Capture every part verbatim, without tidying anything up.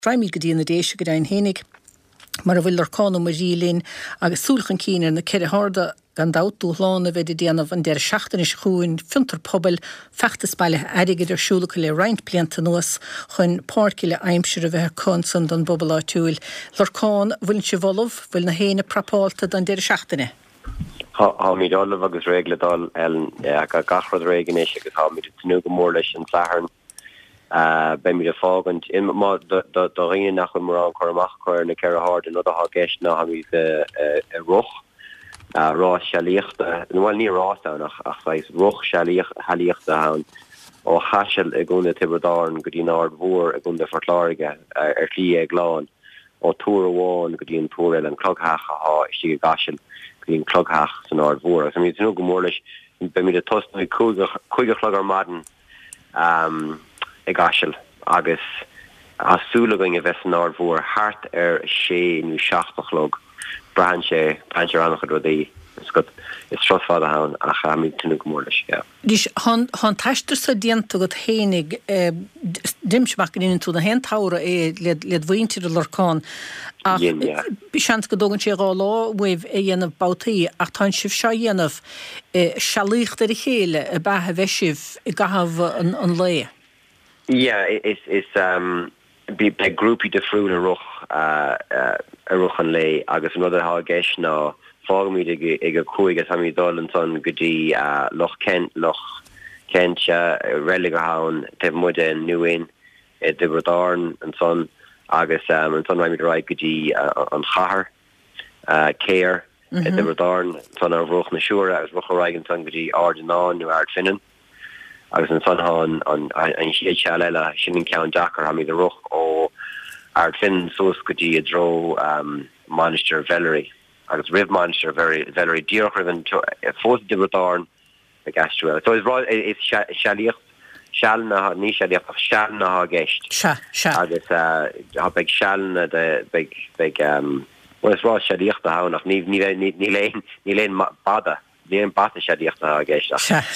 Freimil go dtíana déise go dain hénig mar a bhfuil ar cána mar rílín agus súlchan cínar na ceir háda gan dáú hlána bheith déanamh an deir seachtain is chuin fintar pobl feachtas bailile aige idirsúlacha le roinnt blianta nuas chun páirciile aimsir a bheith consan don bobbal áitiúil. Lorcán bhfuiln se bholmh bhfuil na héna prapálta don deir seachtaine. Tá mí dálah agus régladal ellen go gachrad réganéis agus tá mí tú go mór leis an tlaharn ben mi de fágant in ma do rinne nach mar an choach chuir na ceir hard an ha geist na ha mi a roch rá seíochtta bhil ní rátánach ach fáis roch halíochtta hán ó chaisiil a gúna tibredáin go dtí náard mhór a gúna fortláige ar lí ag gláán ó túr amháin go dtíon túil an cloghacha há istí go gaisiil go dtíon cloghach san náard mhór. As mí nó go mór leis ben mi de tosna chuige chlog ar maden ag gaisiil agus asúlagang a bheits an náard mhór hart ar sé nú seachtalog brahan sé brahan sé annach rodí is trosfád a hán a cha mí tú go mór leis. Dís hán taisteir sa dianta go hénig dimsmach in tú na hen tára é le bhaintir a lorcán ach bí sean go dogann sé gá lá weh é dhéanamh bátaí ach tá sibh seo dhéanamh sealíocht ar a chéile a bathe bheisibh i gahabh an lé. Yeah, it's it's um be be groupie de fruúle roch uh uh a roch an lei agus another ha geis ná fágmí ag a cuaig ha mí dal an son gotí uh loch Kent loch Kentse religa haun te muide an nuin e de brodarn an son agus um an son raimi right gotí uh, an chahar uh care mm-hmm. e de brodarn son a roch na sure agus roch raigen son gotí ardená nu ard finnen. Agus an son an an an siad seaile sin ceann Jackar ha mí de roch ó ard fin sos gotí a dro um Manister Valerie agus rib Manister very Valerie díorchriven fós dibredarn a gastruel. So is right is sealíocht sealna ní sealíocht ach sealna ha geist. Sha sha. Agus uh ha big sealna de big big um well is right sealíocht a ha nach ní ní ní ní lein ní lein bada. Bhí an bata seíocht a géist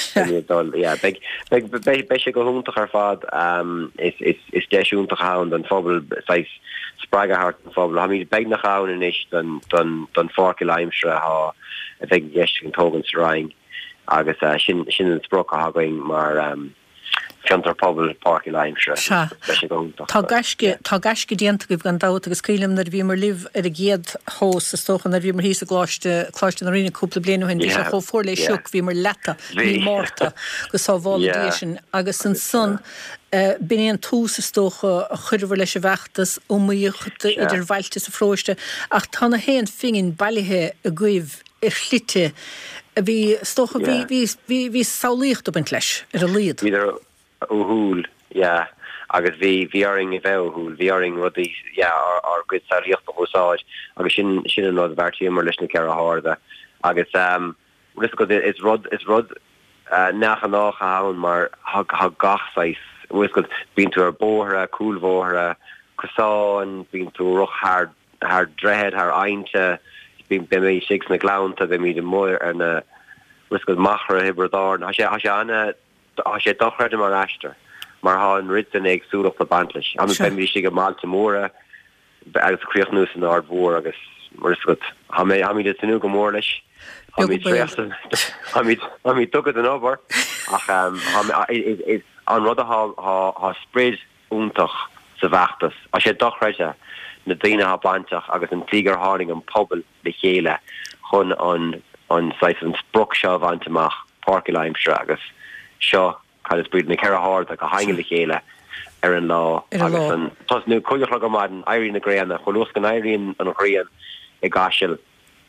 be go húntaach ar fad is deisiúntaach hán don fphobal seis spraigehart an fphobal. Ha mí beag nach hán in is don fáci leimsre ha a bheith gist an tógan sa raing agus sin sin an spproch a hagaing mar fiantar pobl páci leimsre. Tá gaisce déanta go gan dáta agus cílim nar bhí mar libh ar a géad hós a stochan nar bhí mar híos a gláiste chláiste na rina cúpla blianú hen bhí se cho fór leis siúch bhí mar leta bhí mórta go sá validation agus an son bin an tús a stocha a chuirhar leis a bheachtas óíochta idir bhailte sa fróiste ach tá na héan fingin bailithe a gcuibh ar chlite a bhí stocha bhí saolíocht op an leis ar a líad. Uhul, yeah, agus vi viaring a bheithúil, viaring rudí, yeah, ar ar good saíocht a hosáid, agus sin sin an rud bhartí mar leis na ceir a háda, agus um, ris go is rud is rud uh, nach an nach a hán mar ha ha gachsáis, ris go bín tú ar bóthra, coolmhóthra, cosán, bín tú roch haar haar drehead, haar ainte, bín be mé six na glánta, be mí de móir ar na ris go machra hibredáin, ha sé ha sé anna a sé dochreide mar eister mar ha an ridden ag súlach a bandlis. Am ben vi go málte móra agus críoch nús an ard mhór agus mar go ha mé ha mí de tú go mór leis ha mí ha mí ha mí tugad an obair ach um an rud ha ha spreid úntaach sa bheachtas a sé dochreide na daine ha banteach agus an tígar háning an pobl le chéile chun an an sais an spproch seo bhainteach Páirc Uí Leimsre agus seo cad is bríd na ceir hard a go haingil le chéile ar an lá agus an tas nu chuideach go maidin éirí na gréanna cholós gan éiríonn an chrían i gaisiil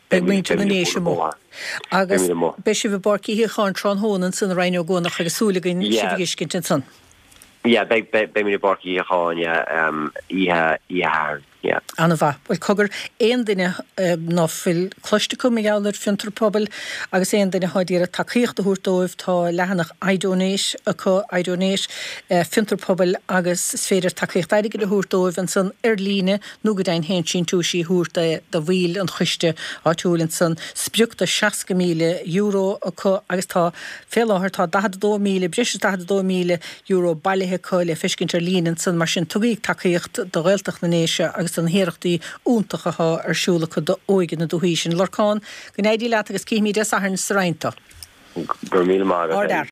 mó agus be si bh barcí hiáin trán hónan san reinú ggónach agus súlagan sigiscin san. Ja, be be be mi de barki chaáin ja um ihe ihar Anna bha bhfuil cogur éon duine ná fil cloiste cum geallir fiúntar pobl agus éon duine háidíar a takeíocht a thuúrdóibh tá lehanach aidonéis a chu aidonéis fiúntar pobl agus sféidir takeíocht aige a thuúrdóibh an san ar líne nó go dain hen sin túsí thuúrta do bhíl an chuiste áitiúlann san spiúcht a seaca míle euro a chu agus tá féláthir tá dó míle bris dó míle euro bailithe coile fiscintar línan san mar sin tugaíh takeíocht do réilteach na néise agus an héireachtaí úntacha arsúla chu do óigen na dúhí sin Lorcán go éidir leat agus cíimiide a hn srainta. Gur míle mága.